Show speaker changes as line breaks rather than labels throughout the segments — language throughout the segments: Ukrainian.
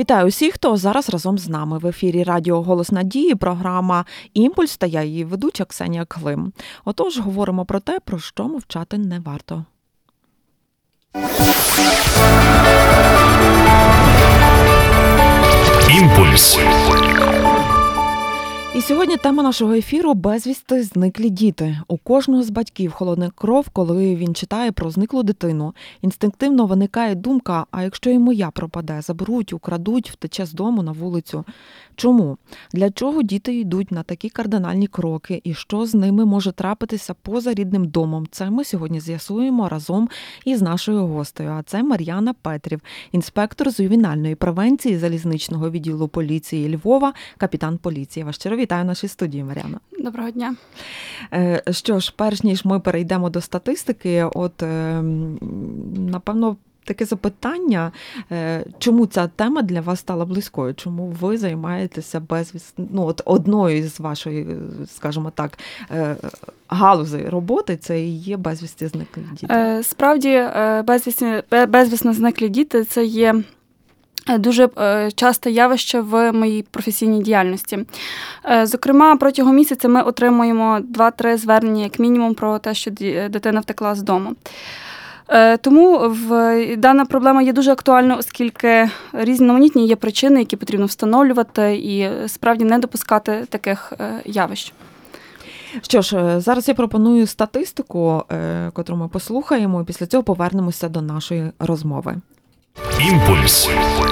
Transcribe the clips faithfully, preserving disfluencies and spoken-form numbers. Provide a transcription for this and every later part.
Вітаю усіх, хто зараз разом з нами. В ефірі радіо «Голос Надії», програма «Імпульс» та я її ведуча Ксенія Клим. Отож, говоримо про те, про що мовчати не варто.
Імпульс.
І сьогодні тема нашого ефіру – безвісти зниклі діти. У кожного з батьків холодне кров, коли він читає про зниклу дитину. Інстинктивно виникає думка, а якщо і моя пропаде, заберуть, украдуть, втече з дому на вулицю. Чому? Для чого діти йдуть на такі кардинальні кроки і що з ними може трапитися поза рідним домом? Це ми сьогодні з'ясуємо разом із нашою гостею. А це Мар'яна Петрів, інспектор з ювенальної превенції залізничного відділу поліції Львова, капітан поліції. Вас щиро вітаю в нашій студії, Мар'яна.
Доброго дня.
Що ж, перш ніж ми перейдемо до статистики, от, напевно, таке запитання, чому ця тема для вас стала близькою? Чому ви займаєтеся безвісно, ну, от одною з вашої, скажімо так, галузей роботи, це і є безвісті зниклі діти?
Справді, безвісні, безвісно зниклі діти – це є дуже часте явище в моїй професійній діяльності. Зокрема, протягом місяця ми отримуємо два-три звернення, як мінімум, про те, що дитина втекла з дому. Тому в, дана проблема є дуже актуальною, оскільки різноманітні є причини, які потрібно встановлювати і справді не допускати таких явищ.
Що ж, зараз я пропоную статистику, яку ми послухаємо, і після цього повернемося до нашої розмови.
Імпульс.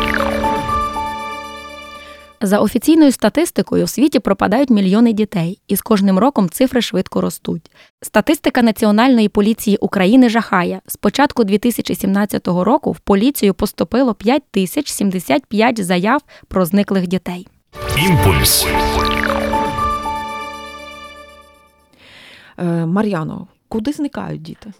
За офіційною статистикою, в світі пропадають мільйони дітей, і з кожним роком цифри швидко ростуть. Статистика Національної поліції України жахає. З початку дві тисячі сімнадцятого року в поліцію поступило п'ять тисяч сімдесят п'ять заяв про зниклих дітей.
Імпульс.
Мар'яно, куди зникають діти?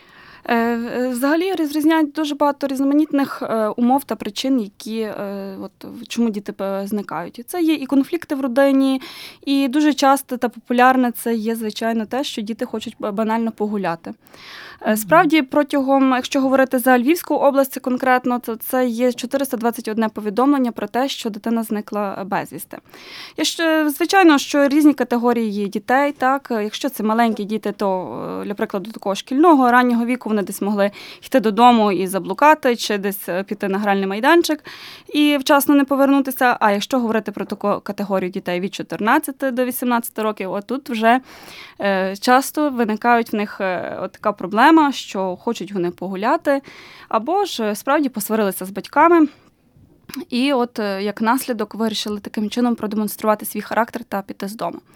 Взагалі розрізняють дуже багато різноманітних умов та причин, які, от, чому діти зникають. І це є і конфлікти в родині, і дуже часто та популярне це є, звичайно, те, що діти хочуть банально погуляти. Mm-hmm. Справді, протягом, якщо говорити за Львівську область конкретно, то це є чотириста двадцять одне повідомлення про те, що дитина зникла безвісти. І ще, звичайно, що різні категорії є дітей, так, якщо це маленькі діти, то, для прикладу, такого шкільного, раннього віку, вони десь могли йти додому і заблукати, чи десь піти на гральний майданчик і вчасно не повернутися. А якщо говорити про таку категорію дітей від чотирнадцяти до вісімнадцяти років, отут вже е, часто виникають в них е, от така проблема, що хочуть вони погуляти, або ж справді посварилися з батьками. І от е, як наслідок вирішили таким чином продемонструвати свій характер та піти з дому.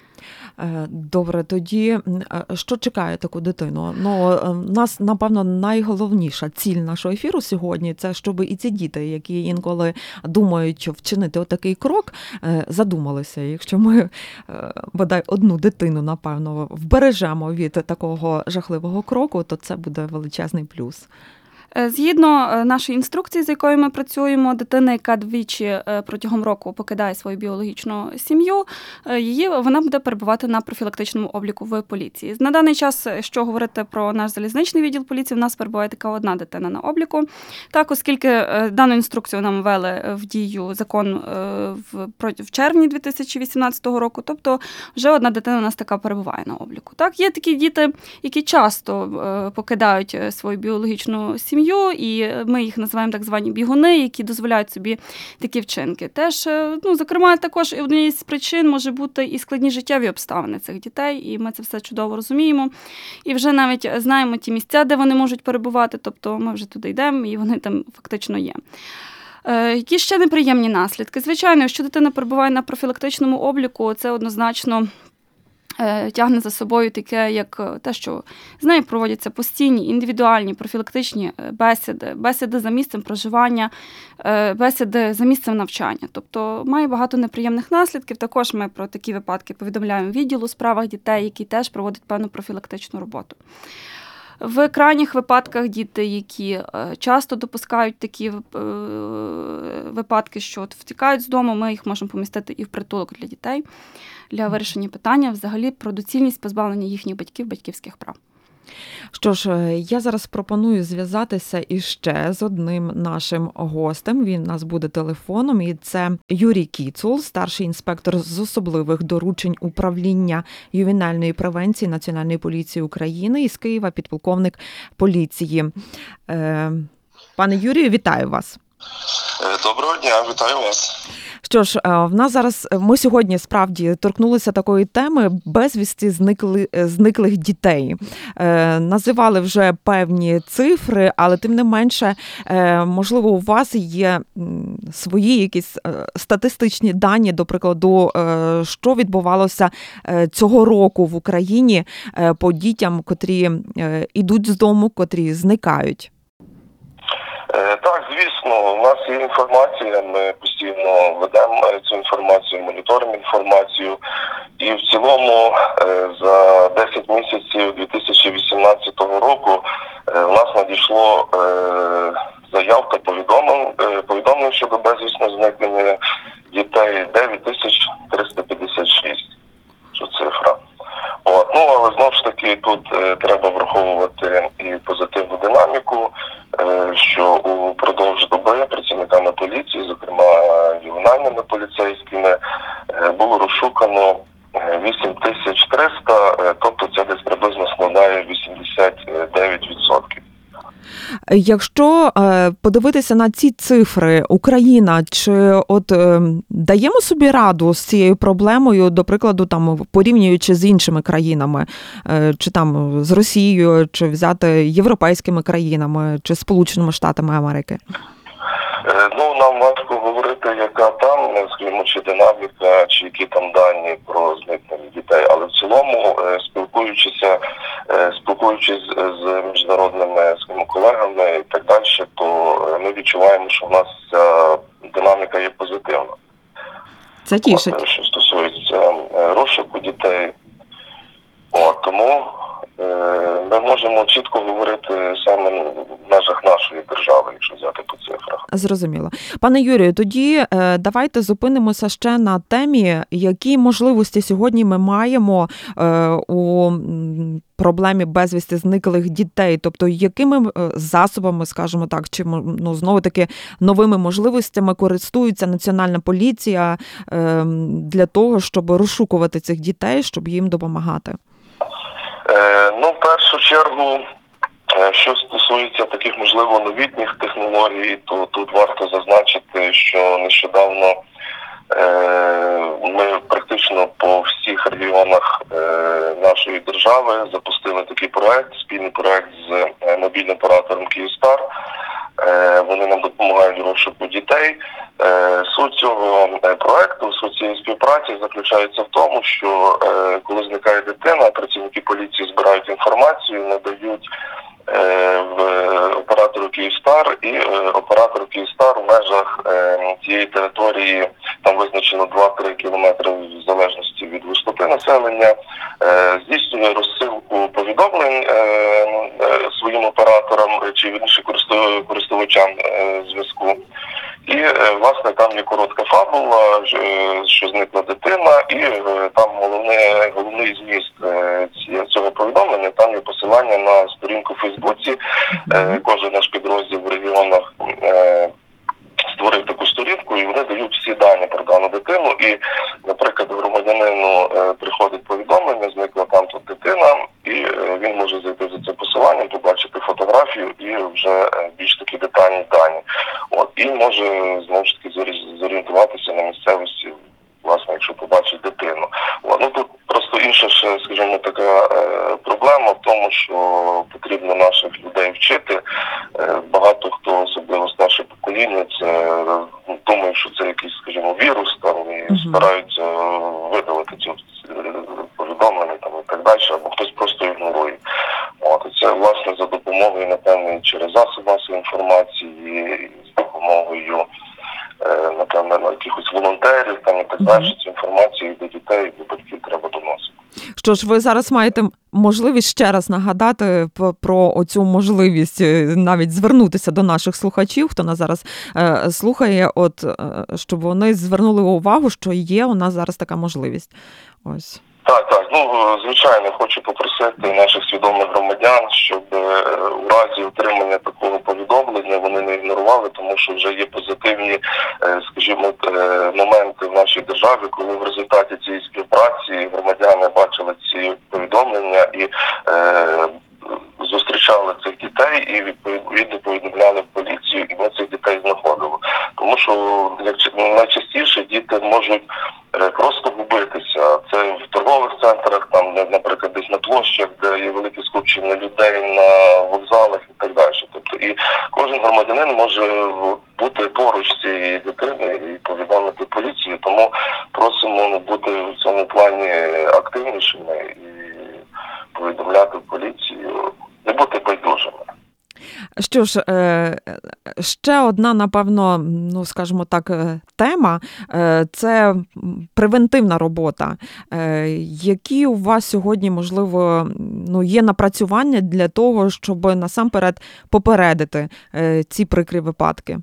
Добре, тоді що чекає таку дитину? Ну, нас, напевно, найголовніша ціль нашого ефіру сьогодні – це щоб і ці діти, які інколи думають вчинити отакий крок, задумалися. Якщо ми, бодай, одну дитину, напевно, вбережемо від такого жахливого кроку, то це буде величезний плюс.
Згідно нашої інструкції, з якою ми працюємо, дитина, яка двічі протягом року покидає свою біологічну сім'ю, її, вона буде перебувати на профілактичному обліку в поліції. На даний час, що говорити про наш залізничний відділ поліції, в нас перебуває така одна дитина на обліку. Так, оскільки дану інструкцію нам ввели в дію закон в, в червні дві тисячі вісімнадцятого року, тобто вже одна дитина у нас така перебуває на обліку. Так, є такі діти, які часто покидають свою біологічну сім'ю, і ми їх називаємо так звані бігуни, які дозволяють собі такі вчинки. Теж, ну, зокрема, також однією з причин може бути і складні життєві обставини цих дітей, і ми це все чудово розуміємо. І вже навіть знаємо ті місця, де вони можуть перебувати, тобто ми вже туди йдемо, і вони там фактично є. Які ще неприємні наслідки? Звичайно, якщо дитина перебуває на профілактичному обліку, це однозначно тягне за собою таке, як те, що з нею проводяться постійні, індивідуальні, профілактичні бесіди, бесіди за місцем проживання, бесіди за місцем навчання. Тобто має багато неприємних наслідків. Також ми про такі випадки повідомляємо відділ у справах дітей, який теж проводить певну профілактичну роботу. В крайніх випадках діти, які часто допускають такі випадки, що от втікають з дому, ми їх можемо помістити і в притулок для дітей, для вирішення питання взагалі про доцільність позбавлення їхніх батьків батьківських прав.
Що ж, е, я зараз пропоную зв'язатися іще з одним нашим гостем. Він у нас буде телефоном, і це Юрій Кіцул, старший інспектор з особливих доручень управління ювенальної превенції Національної поліції України, із Києва, підполковник поліції. Е, Пане Юрію, вітаю вас.
Доброго дня, вітаю вас.
Що ж, в нас зараз, ми сьогодні справді торкнулися такої теми безвісти зникли, зниклих дітей. Е, називали вже певні цифри, але тим не менше, е, можливо, у вас є свої якісь статистичні дані, до прикладу, е, що відбувалося цього року в Україні е, по дітям, котрі е, ідуть з дому, котрі зникають.
Так, звісно, у нас є інформація, ми постійно ведемо цю інформацію, моніторимо інформацію. І в цілому за десять місяців дві тисячі вісімнадцятого року у нас надійшло заяв та повідомлень, повідомлень щодо безвісно зникнення дітей дев'ять тисяч триста п'ятдесят шість, що цифра. От. Ну, але знову ж таки тут е, треба враховувати і позитивну динаміку, е, що упродовж доби працівниками поліції, зокрема ювенальними поліцейськими, е, було розшукано вісім тисяч триста, е, тобто це десь приблизно складає вісімдесят дев'ять відсотків.
Якщо е, подивитися на ці цифри, Україна, чи от е, даємо собі раду з цією проблемою, до прикладу, там порівнюючи з іншими країнами, е, чи там з Росією, чи взяти європейськими країнами, чи Сполученими Штатами Америки?
Е, ну, нам важко говорити, яка там, скажімо, чи динаміка, чи які там дані про зникнення дітей, але в цілому, е, спілкуючися, е, спілкуючись з міжнародними своїми колегами і так далі, то ми відчуваємо, що в нас ця динаміка є позитивна.
Це тішить.
От, що стосується розшуку дітей. От, тому ми можемо чітко говорити саме в межах нашої держави, якщо взяти по цифрах.
Зрозуміло. Пане Юрію, тоді давайте зупинимося ще на темі, які можливості сьогодні ми маємо у проблемі безвісти зниклих дітей, тобто якими засобами, скажімо так, чи ну, знову-таки новими можливостями користується Національна поліція для того, щоб розшукувати цих дітей, щоб їм допомагати?
Ну, в першу чергу, що стосується таких, можливо, новітніх технологій, то тут варто зазначити, що нещодавно ми практично по всіх регіонах нашої держави запустили такий проект, спільний проект з мобільним оператором «Київстар». Вони нам допомагають в розшуку дітей. Суть цього проекту, суть цієї співпраці заключається в тому, що коли зникає дитина, працівники поліції збирають інформацію, надають в оператору «Київстар», і оператор «Київстар» в межах цієї території, там визначено два-три кілометри в залежності від густоти населення, здійснює розсилку повідомлень своїм операторам чи вірніше користувачам зв'язку. І, власне, там є коротка фабула, що зникла дитина, і там головне, головний зміст цього повідомлення, там є посилання на сторінку в Фейсбуці. Кожен наш підрозділ в регіонах створив таку сторінку, і вони дають всі дані про дану дитину. І, наприклад, громадянину приходить повідомлення, зникла там тут дитина, і він може зайти за це посиланням, побачити фотографію і вже більш такі детальні дані. От. І може, знову ж таки, зорієнтуватися на місцевості, власне, якщо побачить дитину. От. Ну, тут просто інша, ще, скажімо, така е, проблема в тому, що потрібно наших людей вчити. Е, багато хто, особливо старше покоління, це думає, що це якийсь, скажімо, вірус, там, і mm-hmm. стараються видалити ці повідомлення там, і так далі, або хтось просто ігнорує. От. І це, власне, за допомогою, напевно, через засоби масової інформації, з допомогою, е, напевно, якихось волонтерів там, і так mm-hmm. далі, цю інформацію до дітей, до батьків треба доносити.
Що ж, ви зараз маєте можливість ще раз нагадати про оцю можливість навіть звернутися до наших слухачів, хто нас зараз е, слухає, от, е, щоб вони звернули увагу, що є у нас зараз така можливість. Ось.
Так, так. Ну, звичайно, хочу попросити наших свідомих громадян, щоб е, у разі отримання такого повідомлення вони не ігнорували, тому що вже є позитивні, е, скажімо, е, моменти в нашій державі, коли в результаті цієї співпраці громадяни бачили ці повідомлення і е, зустрічали цих дітей і відповідно повідомляли в поліцію, і ми цих дітей знаходили. Тому що найчастіше діти можуть просто губитися. Це в торгових центрах, там, наприклад, десь на площах, де є велике скупчення людей, на вокзалах і так далі. Тобто і кожен громадянин може бути поруч з цією дитиною і повідомити поліцію. Тому просимо бути в цьому плані активнішими і повідомляти поліцію, не бути байдужими.
Що ж, ще одна, напевно, ну, скажімо так, тема – це превентивна робота. Які у вас сьогодні, можливо, ну, є напрацювання для того, щоб насамперед попередити ці прикрі випадки?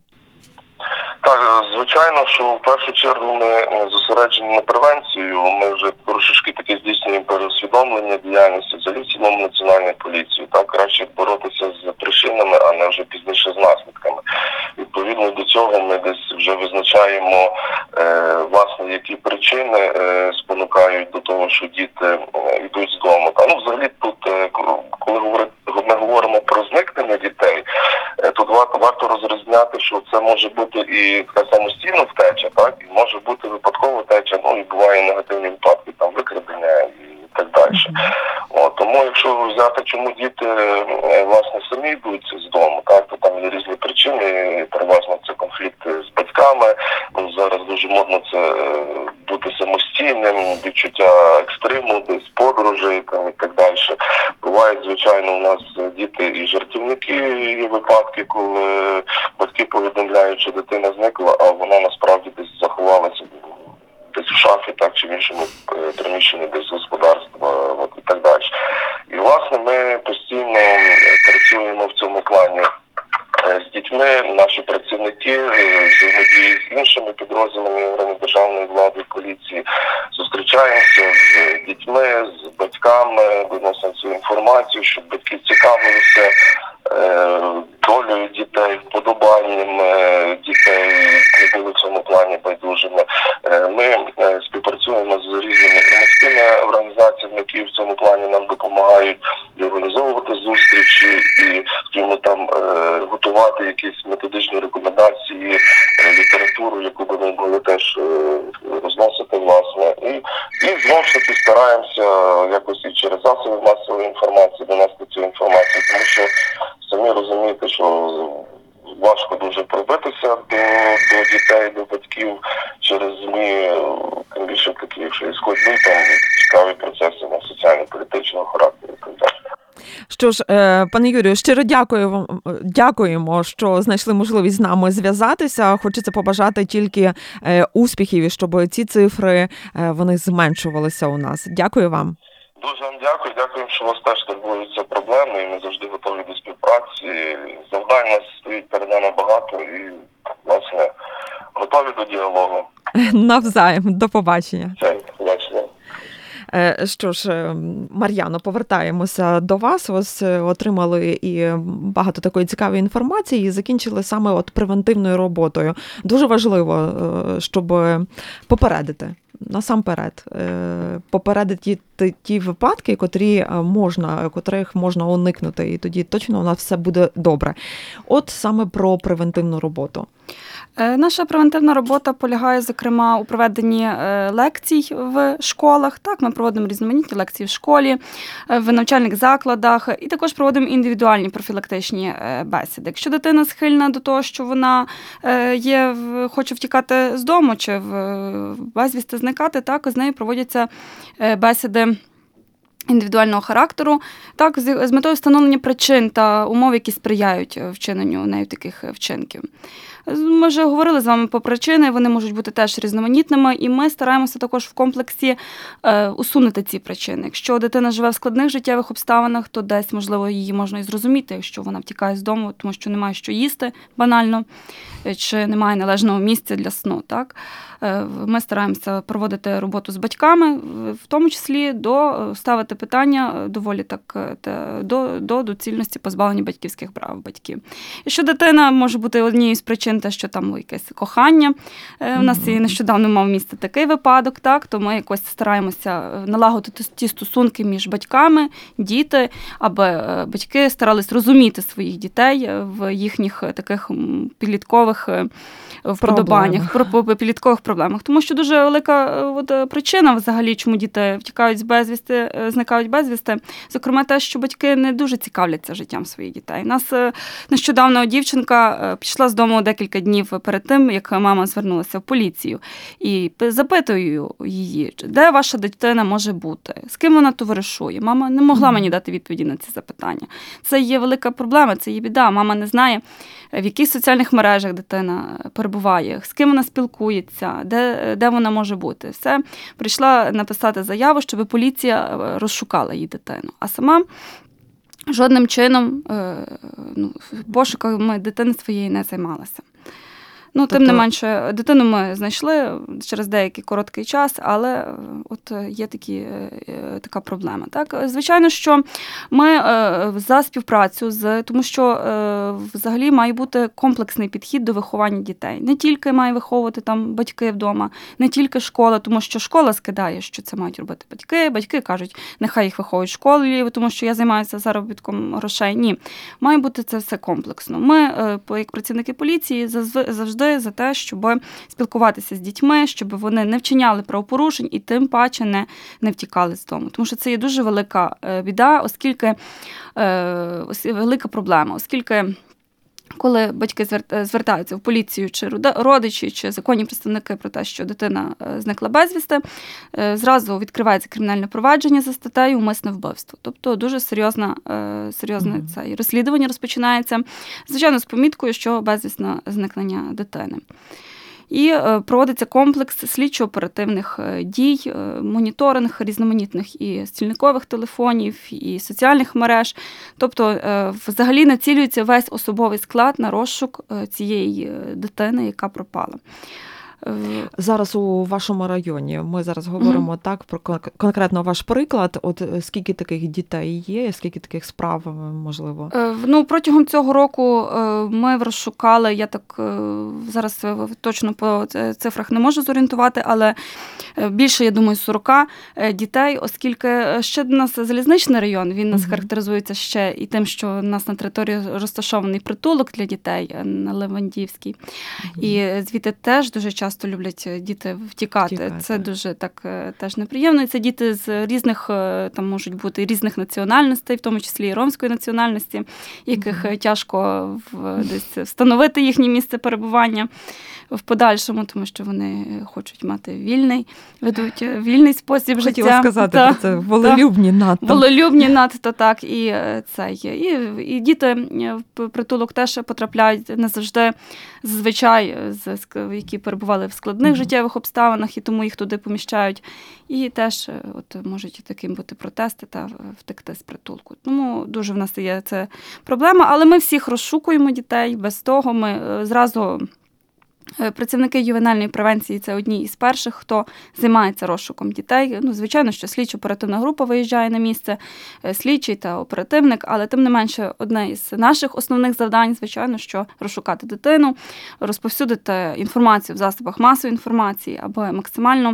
Так, звичайно, що в першу чергу ми зосереджені на превенцію. Ми вже трошечки таке здійснюємо переусвідомлення діяльності взагалі в цілому національної поліції. Так, краще боротися з причинами, а не вже пізніше з наслідками. Відповідно до цього ми десь вже визначаємо, е, власне, які причини е, спонукають до того, що діти е, йдуть з дому. Та, ну, взагалі тут, е, коли говорить, ми говоримо про зникнення дітей, е, тут варто, варто розрізняти, що це може бути і така самостійна втеча, так, і може бути випадкова втеча, ну і буває негативні випадки, там викрадення і так далі. От, тому якщо взяти, чому діти власне самі йдуть з дому, так, то там є різні причини, переважно це конфлікти з батьками, ну, зараз дуже модно це бути самостійним, відчуття екстриму, десь подорожей там, і так далі. Бувають, звичайно, у нас діти і жартівники, є випадки, коли батьки повідомляють, що дитина зникла, а вона насправді десь заховалася десь в шафі, так, чи в іншому приміщенні десь господарства, от, і так далі. І, власне, ми постійно працюємо в цьому плані з дітьми, наші працівники взаємодії з іншими підрозділами органів державної влади, поліції, зустрічаємося з дітьми, з батьками, виносимо цю інформацію, щоб батьки цікавилися долею дітей, вподобанням дітей, не були в цьому плані байдужими. Ми співпрацюємо з різними громадськими організаціями, які в цьому плані нам допомагають і організовувати зустрічі, і скажімо, там готувати якісь методичні рекомендації, літературу, яку би ми могли теж розносити, власне. І, і знову ж таки стараємося якось і через засоби масової інформації донести цю інформацію, тому що самі розумієте, що важко дуже пробитися до, до дітей, до батьків через ЗМІ, тим більше такі, якщо є складні, там цікаві процеси на соціально-політичного характеру і так далі.
Що ж, пане Юрію, щиро дякую вам, дякуємо, що знайшли можливість з нами зв'язатися. Хочеться побажати тільки успіхів, і щоб ці цифри, вони зменшувалися у нас. Дякую вам.
Дуже вам дякую, дякую, що вас теж турбуються проблеми, і ми завжди готові до співпраці. Завдань у нас стоїть перед нами багато і, власне, готові до діалогу.
Навзаєм. До побачення.
Все, побачення.
Що ж, Мар'яно, повертаємося до вас. Ось отримали і багато такої цікавої інформації і закінчили саме от превентивною роботою. Дуже важливо, щоб попередити. Насамперед, попередити ті, ті випадки, котрі можна, котрих можна уникнути, і тоді точно у нас все буде добре. От саме про превентивну роботу.
Наша превентивна робота полягає, зокрема, у проведенні лекцій в школах. Так, ми проводимо різноманітні лекції в школі, в навчальних закладах, і також проводимо індивідуальні профілактичні бесіди. Якщо дитина схильна до того, що вона є, хоче втікати з дому чи безвісти зникати, так, з нею проводяться бесіди індивідуального характеру, так, з метою встановлення причин та умов, які сприяють вчиненню нею таких вчинків. Ми вже говорили з вами про причини, вони можуть бути теж різноманітними, і ми стараємося також в комплексі е, усунути ці причини. Якщо дитина живе в складних життєвих обставинах, то десь, можливо, її можна і зрозуміти, якщо вона втікає з дому, тому що немає що їсти банально, чи немає належного місця для сну. Так? Е, ми стараємося проводити роботу з батьками, в тому числі до ставити питання доволі так та, до, до доцільності позбавлення батьківських прав батьків. Якщо дитина може бути однією з причин, те, що там якесь кохання, е, у нас і нещодавно мав місце такий випадок, так, то ми якось стараємося налагодити ті стосунки між батьками, діти, аби батьки старались розуміти своїх дітей в їхніх таких підліткових вподобаннях, про підліткових проблемах. Тому що дуже велика от, причина взагалі, чому діти втікають з безвісти, зникають безвісти, зокрема те, що батьки не дуже цікавляться життям своїх дітей. У нас нещодавно дівчинка пішла з дому декілька днів перед тим, як мама звернулася в поліцію. І запитую її, де ваша дитина може бути, з ким вона товаришує. Мама не могла мені дати відповіді на ці запитання. Це є велика проблема, це є біда. Мама не знає, в яких соціальних мережах дитина перебуває, з ким вона спілкується, де, де вона може бути. Все. Прийшла написати заяву, щоб поліція розшукала її дитину. А сама жодним чином ну, пошуками дитини своєї не займалася. Ну, тобто... Тим не менше, дитину ми знайшли через деякий короткий час, але от є такі, така проблема. Так? Звичайно, що ми за співпрацю, з, тому що взагалі має бути комплексний підхід до виховання дітей. Не тільки має виховувати там батьки вдома, не тільки школа, тому що школа скидає, що це мають робити батьки. Батьки кажуть, нехай їх виховують в школі, тому що я займаюся заробітком грошей. Ні, має бути це все комплексно. Ми, як працівники поліції, завжди за те, щоб спілкуватися з дітьми, щоб вони не вчиняли правопорушень і тим паче не, не втікали з дому. Тому що це є дуже велика біда, оскільки е, велика проблема, оскільки коли батьки звертаються в поліцію, чи родичі, чи законні представники про те, що дитина зникла безвісти, зразу відкривається кримінальне провадження за статтею «Умисне вбивство». Тобто дуже серйозне, серйозне mm-hmm. це розслідування розпочинається, звичайно, з поміткою, що безвісне зникнення дитини. І проводиться комплекс слідчо-оперативних дій, моніторинг різноманітних і стільникових телефонів, і соціальних мереж. Тобто взагалі націлюється весь особовий склад на розшук цієї дитини, яка пропала.
Зараз у вашому районі, ми зараз говоримо mm-hmm. так про конкретно ваш приклад, от скільки таких дітей є, скільки таких справ, можливо?
Ну, протягом цього року ми розшукали, я так зараз точно по цифрах не можу зорієнтувати, але більше, я думаю, сорок дітей, оскільки ще до нас залізничний район, він нас mm-hmm. характеризується ще і тим, що у нас на території розташований притулок для дітей на Левандівській. Mm-hmm. І звідти теж дуже часто Часто люблять діти втікати. втікати. Це дуже так теж неприємно. І це діти з різних, там можуть бути різних національностей, в тому числі і ромської національності, яких mm-hmm. тяжко в, десь встановити їхнє місце перебування в подальшому, тому що вони хочуть мати вільний, ведуть вільний спосіб
Хотіла
життя.
Хотіла сказати про це, волелюбні надто.
Волелюбні надто, так. І це є. І, і діти в притулок теж потрапляють не завжди, зазвичай, які перебували в складних mm-hmm. життєвих обставинах, і тому їх туди поміщають. І теж от, можуть таким бути протести та втекти з притулку. Тому дуже в нас є це проблема, але ми всіх розшукуємо дітей, без того ми зразу... Працівники ювенальної превенції – це одні із перших, хто займається розшуком дітей. Ну, звичайно, що слідчо-оперативна група виїжджає на місце, слідчий та оперативник, але тим не менше одне із наших основних завдань, звичайно, що розшукати дитину, розповсюдити інформацію в засобах масової інформації, аби максимально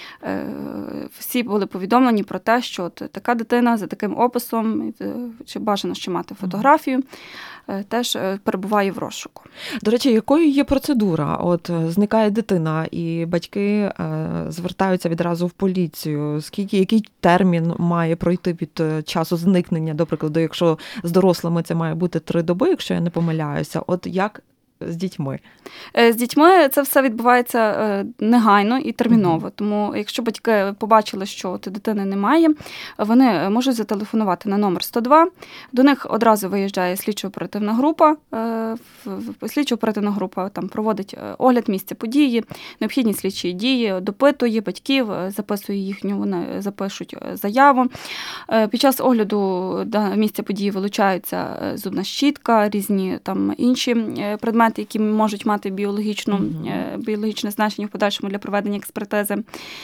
всі були повідомлені про те, що от така дитина за таким описом, чи бажано ще мати фотографію, теж перебуває в розшуку.
До речі, якою є процедура? От зникає дитина, і батьки звертаються відразу в поліцію. Скільки, який термін має пройти від часу зникнення, до прикладу, якщо з дорослими це має бути три доби, якщо я не помиляюся. От як з дітьми?
З дітьми це все відбувається негайно і терміново. Mm-hmm. Тому якщо батьки побачили, що у дитини немає, вони можуть зателефонувати на номер сто два. До них одразу виїжджає слідчо-оперативна група. Слідчо-оперативна група там проводить огляд місця події, необхідні слідчі дії, допитує батьків, записує їхню, вони запишуть заяву. Під час огляду місця події вилучаються зубна щітка, різні там інші предмети, які можуть мати біологічну, mm-hmm. біологічне значення в подальшому для проведення експертизи.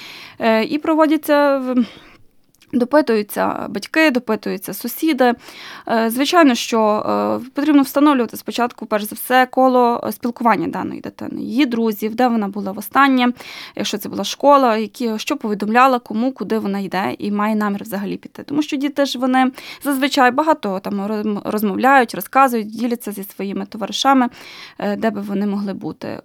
І проводяться, допитуються батьки, допитуються сусіди. Звичайно, що потрібно встановлювати спочатку, перш за все, коло спілкування даної дитини, її друзів, де вона була востаннє, якщо це була школа, які, що повідомляла, кому, куди вона йде і має намір взагалі піти. Тому що діти ж вони зазвичай багато там розмовляють, розказують, діляться зі своїми товаришами, де би вони могли бути.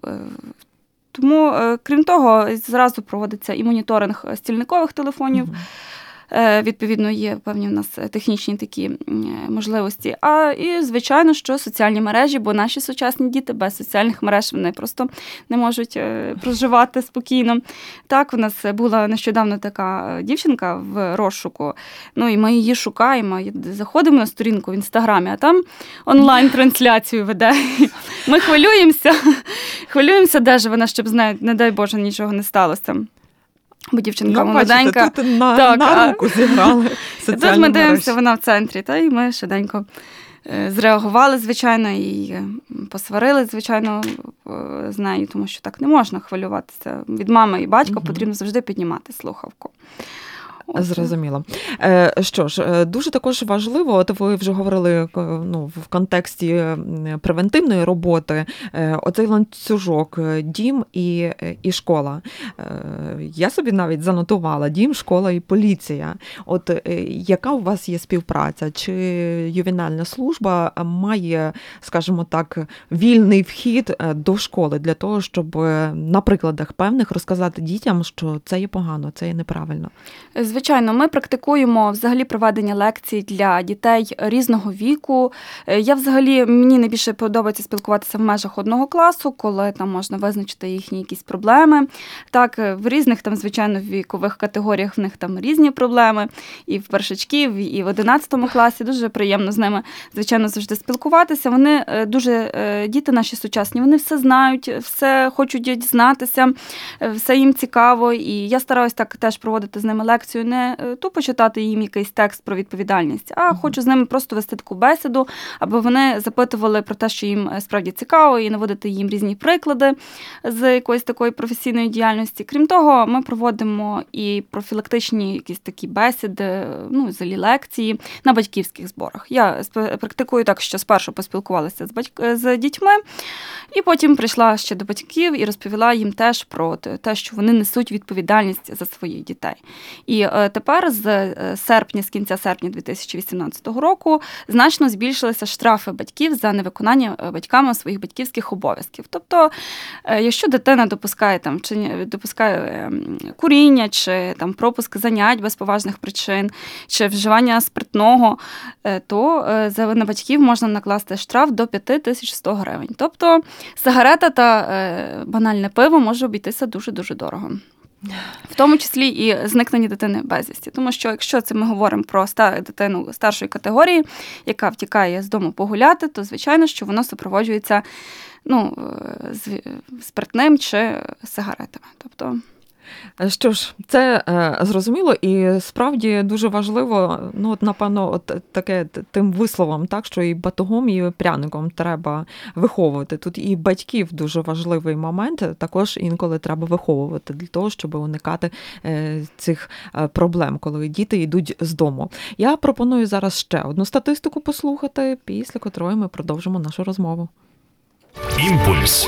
Тому, крім того, зразу проводиться і моніторинг стільникових телефонів. Mm-hmm. Відповідно, є певні в нас технічні такі можливості. А і, звичайно, що соціальні мережі, бо наші сучасні діти без соціальних мереж вони просто не можуть проживати спокійно. Так, у нас була нещодавно така дівчинка в розшуку, ну і ми її шукаємо, заходимо на сторінку в Інстаграмі, а там онлайн-трансляцію веде. Ми хвилюємося, хвилюємося, де ж вона, щоб з нею, не дай Боже, нічого не сталося. Бо дівчинка
ну,
молоденька.
Бачите, тут на,
так,
на руку зіграли соціальні
Тут ми дивимося,
мережі.
Вона в центрі, та і ми швиденько зреагували, звичайно, і посварили, звичайно, з нею, тому що так не можна хвилюватися. Від мами і батька угу. потрібно завжди піднімати слухавку.
Зрозуміло. Е, що ж, дуже також важливо, от ви вже говорили ну, в контексті превентивної роботи, е, оцей ланцюжок дім і, і школа. Е, я собі навіть занотувала дім, школа і поліція. От е, яка у вас є співпраця? Чи ювенальна служба має, скажімо так, вільний вхід до школи для того, щоб на прикладах певних розказати дітям, що це є погано, це є неправильно?
Звичайно, ми практикуємо взагалі проведення лекцій для дітей різного віку. Я взагалі, мені найбільше подобається спілкуватися в межах одного класу, коли там можна визначити їхні якісь проблеми. Так, в різних там, звичайно, вікових категоріях в них там різні проблеми. І в першачків, і в одинадцятому класі. Дуже приємно з ними, звичайно, завжди спілкуватися. Вони дуже, діти наші сучасні, вони все знають, все хочуть дізнатися, все їм цікаво. І я стараюсь так теж проводити з ними лекцію, не тупо читати їм якийсь текст про відповідальність, а mm-hmm. хочу з ними просто вести таку бесіду, аби вони запитували про те, що їм справді цікаво, і наводити їм різні приклади з якоїсь такої професійної діяльності. Крім того, ми проводимо і профілактичні якісь такі бесіди, ну, взагалі лекції на батьківських зборах. Я практикую так, що спершу поспілкувалася з, батьк... з дітьми, і потім прийшла ще до батьків і розповіла їм теж про те, що вони несуть відповідальність за своїх дітей. І тепер з серпня, з кінця серпня дві тисячі вісімнадцятого року значно збільшилися штрафи батьків за невиконання батьками своїх батьківських обов'язків. Тобто, якщо дитина допускає там чи допускає куріння, чи там пропуск занять без поважних причин, чи вживання спиртного, то за на батьків можна накласти штраф до п'ять тисяч сто гривень. Тобто, сигарета та банальне пиво може обійтися дуже-дуже дорого. В тому числі і зникнення дитини безвісті. Тому що якщо це ми говоримо про дитину старшої категорії, яка втікає з дому погуляти, то, звичайно, що воно супроводжується ну, спиртним чи сигаретами. Тобто...
Що ж, це е, зрозуміло і справді дуже важливо, ну, от, напевно, от таке тим висловом, так, що і батогом, і пряником треба виховувати. Тут і батьків дуже важливий момент, також інколи треба виховувати для того, щоб уникати е, цих е, проблем, коли діти йдуть з дому. Я пропоную зараз ще одну статистику послухати, після котрої ми продовжимо нашу розмову.
Імпульс.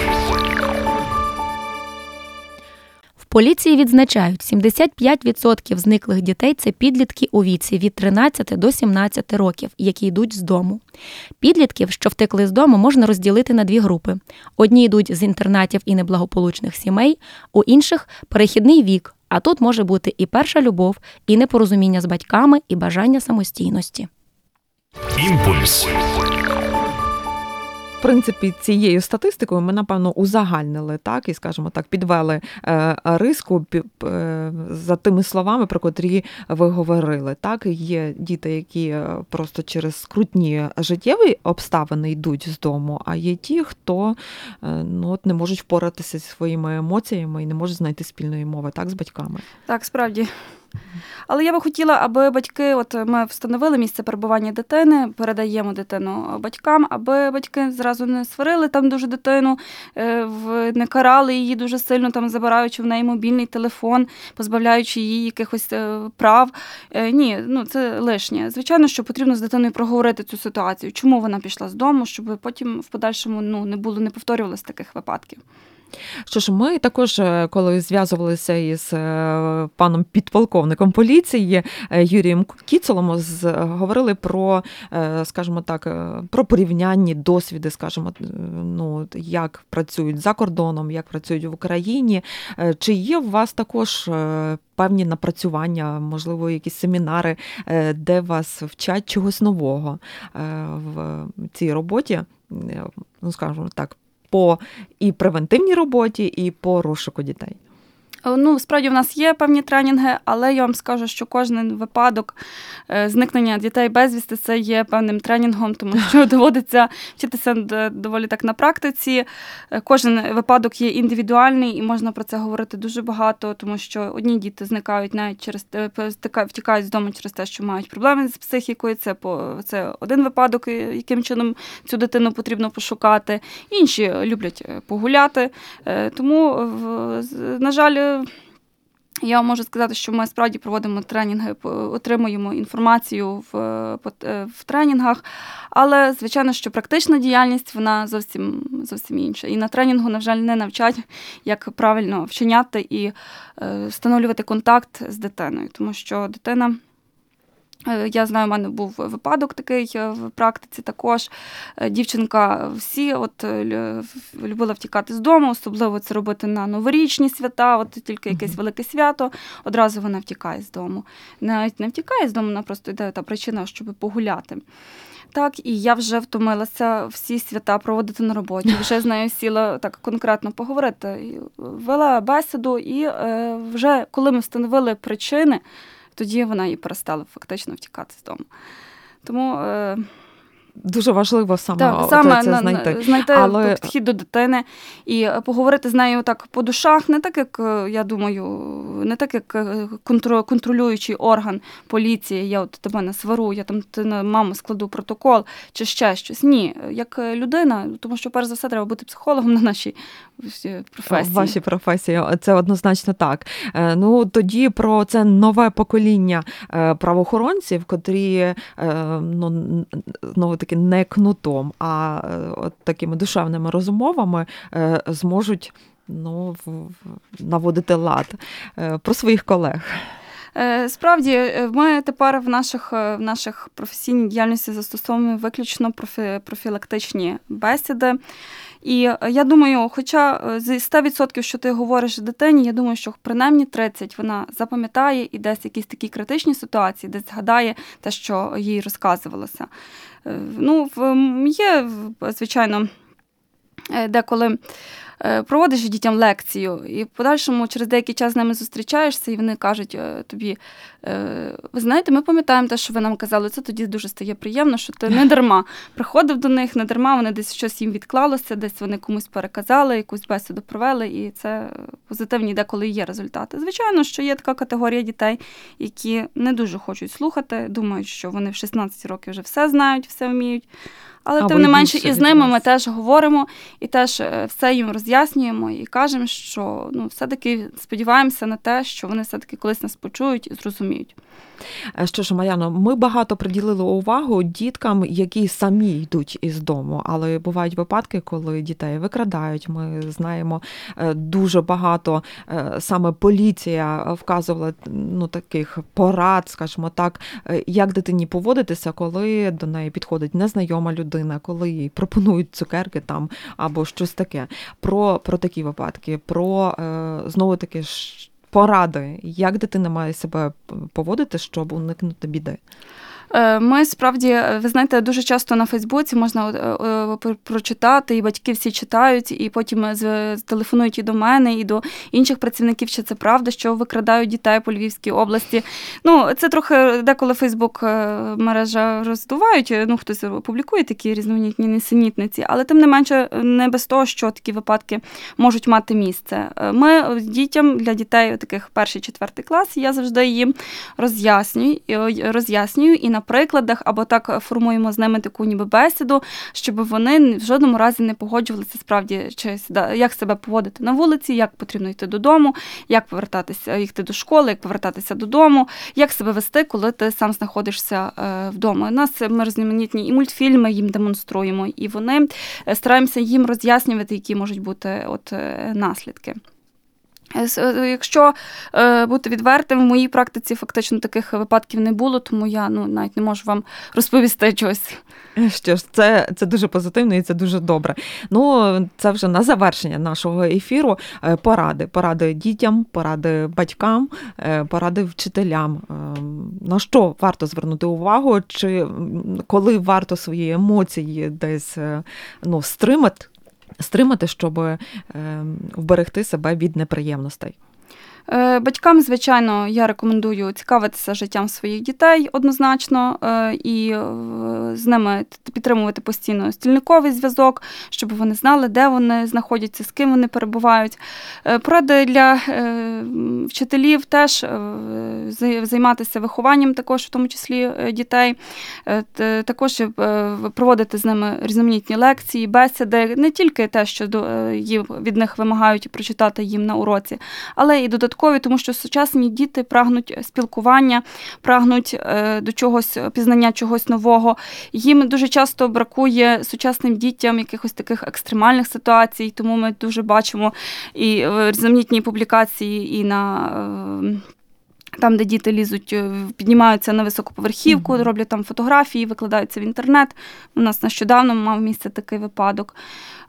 В поліції відзначають, сімдесят п'ять відсотків зниклих дітей – це підлітки у віці від тринадцяти до сімнадцяти років, які йдуть з дому. Підлітків, що втекли з дому, можна розділити на дві групи. Одні йдуть з інтернатів і неблагополучних сімей, у інших – перехідний вік, а тут може бути і перша любов, і непорозуміння з батьками, і бажання самостійності.
Імпульс.
принципі, цією статистикою ми, напевно, узагальнили, так, і, скажімо так, підвели е, риску пі- е, за тими словами, про котрі ви говорили. Так, є діти, які е, просто через скрутні життєві обставини йдуть з дому, а є ті, хто е, ну, от не можуть впоратися зі своїми емоціями і не можуть знайти спільної мови, так, з батьками.
Так, справді. Але я би хотіла, аби батьки, от ми встановили місце перебування дитини, передаємо дитину батькам, аби батьки зразу не сварили там дуже дитину, не карали її дуже сильно, там забираючи в неї мобільний телефон, позбавляючи її якихось прав. Ні, ну це лишнє. Звичайно, що потрібно з дитиною проговорити цю ситуацію, чому вона пішла з дому, щоб потім в подальшому ну, не було, не повторювалось таких випадків.
Що ж, ми також, коли зв'язувалися із паном підполковником поліції Юрієм Кіцелом, говорили про, скажімо так, про порівнянні досвіди, скажімо, ну, як працюють за кордоном, як працюють в Україні. Чи є у вас також певні напрацювання, можливо, якісь семінари, де вас вчать чогось нового в цій роботі, ну, скажімо так, по і превентивній роботі, і по розшуку дітей?
Ну, справді, в нас є певні тренінги, але я вам скажу, що кожен випадок зникнення дітей безвісти – це є певним тренінгом, тому що доводиться вчитися доволі так на практиці. Кожен випадок є індивідуальний, і можна про це говорити дуже багато, тому що одні діти зникають навіть через втікають з дому через те, що мають проблеми з психікою. Це по це один випадок, яким чином цю дитину потрібно пошукати. Інші люблять погуляти. Тому, на жаль, я можу сказати, що ми справді проводимо тренінги, отримуємо інформацію в, в тренінгах, але, звичайно, що практична діяльність, вона зовсім, зовсім інша. І на тренінгу, на жаль, не навчать, як правильно вчиняти і встановлювати контакт з дитиною, тому що дитина... Я знаю, у мене був випадок такий в практиці також. Дівчинка всі от любила втікати з дому, особливо це робити на новорічні свята, от тільки якесь велике свято, одразу вона втікає з дому. Навіть не втікає з дому, вона просто йде та причина, щоб погуляти. Так, і я вже втомилася всі свята проводити на роботі. Вже з нею сіла так конкретно поговорити. Вела бесіду, і вже коли ми встановили причини, тоді вона і перестала фактично втікати з дому. Тому... Е...
Дуже важливо саме,
так, саме
це знайти.
знайти
Але...
підхід до дитини і поговорити з нею так по душах, не так, як, я думаю, не так, як контролюючий орган поліції, я от тебе не свару, я там ти на маму складу протокол, чи ще щось. Ні, як людина, тому що, перш за все, треба бути психологом на нашій професії.
В вашій професії, це однозначно так. Ну, тоді про це нове покоління правоохоронців, котрі, ну, ну, таки не кнутом, а от такими душевними розмовами зможуть, ну, наводити лад. Про своїх колег.
Справді, ми тепер в наших, в наших професійній діяльності застосовуємо виключно профі, профілактичні бесіди. І я думаю, хоча з сто відсотків, що ти говориш дитині, я думаю, що принаймні тридцять відсотків вона запам'ятає і десь якісь такі критичні ситуації, десь згадає те, що їй розказувалося. Ну, є, звичайно, деколи проводиш дітям лекцію, і в подальшому через деякий час з ними зустрічаєшся, і вони кажуть тобі, ви знаєте, ми пам'ятаємо те, що ви нам казали, це тоді дуже стає приємно, що ти не дарма приходив до них, не дарма, вони десь щось їм відклалося, десь вони комусь переказали, якусь бесіду провели, і це позитивні деколи є результати. Звичайно, що є така категорія дітей, які не дуже хочуть слухати, думають, що вони в шістнадцять років вже все знають, все вміють. Але
Або
тим не менше і з ними
нас.
ми теж говоримо і теж все їм роз'яснюємо і кажемо, що ну, все-таки сподіваємося на те, що вони все-таки колись нас почують і зрозуміють.
Що ж, Мар'яно, ми багато приділили увагу діткам, які самі йдуть із дому, але бувають випадки, коли дітей викрадають. Ми знаємо дуже багато, саме поліція вказувала, ну, таких порад, скажімо так, як дитині поводитися, коли до неї підходить незнайома людина, коли їй пропонують цукерки там або щось таке. Про, про такі випадки, про, знову таки, поради, як дитина має себе поводити, щоб уникнути біди?
Ми справді, ви знаєте, дуже часто на Фейсбуці можна прочитати, і батьки всі читають, і потім телефонують і до мене, і до інших працівників, що це правда, що викрадають дітей по Львівській області. Ну, це трохи деколи Фейсбук мережа роздувають, ну, хтось публікує такі різноманітні несенітниці, але тим не менше не без того, що такі випадки можуть мати місце. Ми дітям, для дітей таких перший, четвертий клас, я завжди їм роз'яснюю, роз'яснюю і на прикладах, або так формуємо з ними таку ніби бесіду, щоб вони в жодному разі не погоджувалися справді, чи, як себе поводити на вулиці, як потрібно йти додому, як повертатися, йти до школи, як повертатися додому, як себе вести, коли ти сам знаходишся вдома. У нас ми різноманітні і мультфільми їм демонструємо, і вони стараємося їм роз'яснювати, які можуть бути от наслідки. Якщо е, бути відвертим, в моїй практиці фактично таких випадків не було, тому я ну, навіть не можу вам розповісти чогось.
Що ж, це, це дуже позитивно і це дуже добре. Ну, це вже на завершення нашого ефіру. Поради. Поради дітям, поради батькам, поради вчителям. На що варто звернути увагу, чи коли варто свої емоції десь ну, стримати, стримати, щоб е, вберегти себе від неприємностей?
Батькам, звичайно, я рекомендую цікавитися життям своїх дітей однозначно і з ними підтримувати постійно стільниковий зв'язок, щоб вони знали, де вони знаходяться, з ким вони перебувають. Поради для вчителів теж займатися вихованням також, в тому числі дітей, також проводити з ними різноманітні лекції, бесіди, не тільки те, що від них вимагають прочитати їм на уроці, але і додатково, тому що сучасні діти прагнуть спілкування, прагнуть до чогось, пізнання чогось нового. Їм дуже часто бракує сучасним дітям якихось таких екстремальних ситуацій, тому ми дуже бачимо і різноманітні публікації і на... Там, де діти лізуть, піднімаються на високу поверхівку, mm-hmm. роблять там фотографії, викладаються в інтернет. У нас нещодавно мав місце такий випадок.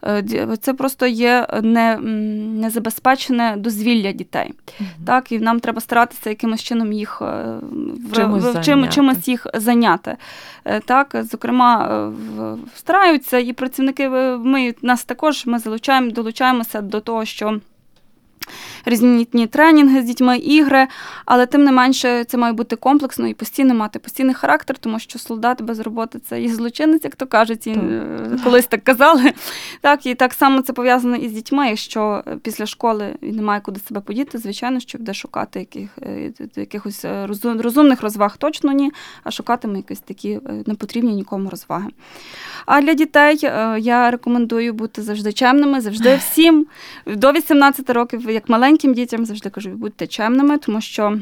Це просто є не, незабезпечене дозвілля дітей. Mm-hmm. Так, і нам треба старатися якимось чином їх
чимось,
в, чим, чимось їх зайняти. Так, зокрема, стараються і працівники, ми нас також, ми залучаємо, долучаємося до того, що різноманітні тренінги з дітьми, ігри, але тим не менше це має бути комплексно і постійно мати постійний характер, тому що солдат без роботи – це і злочинець, як то кажуть, і так. Колись так казали. Так, і так само це пов'язано і з дітьми. Якщо після школи немає куди себе подіти, звичайно, що буде шукати яких, якихось розумних розваг, точно ні, а шукатиме якісь такі непотрібні нікому розваги. А для дітей я рекомендую бути завжди чемними, завжди всім. До вісімнадцяти років, як маленьким дітям, завжди кажу, будьте чемними, тому що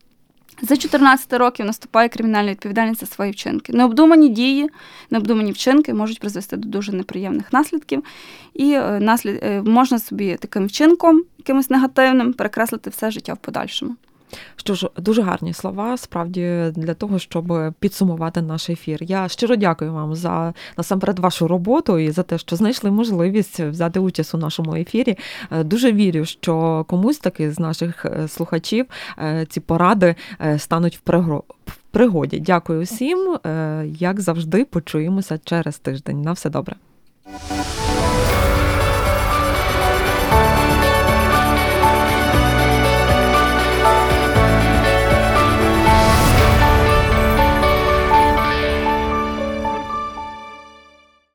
за чотирнадцять років наступає кримінальна відповідальність за свої вчинки. Необдумані дії, необдумані вчинки можуть призвести до дуже неприємних наслідків. І наслід... можна собі таким вчинком, якимось негативним, перекреслити все життя в подальшому.
Що ж, дуже гарні слова, справді, для того, щоб підсумувати наш ефір. Я щиро дякую вам за, насамперед, вашу роботу і за те, що знайшли можливість взяти участь у нашому ефірі. Дуже вірю, що комусь таки з наших слухачів ці поради стануть в пригоді. Дякую всім. Як завжди, почуємося через тиждень. На все добре.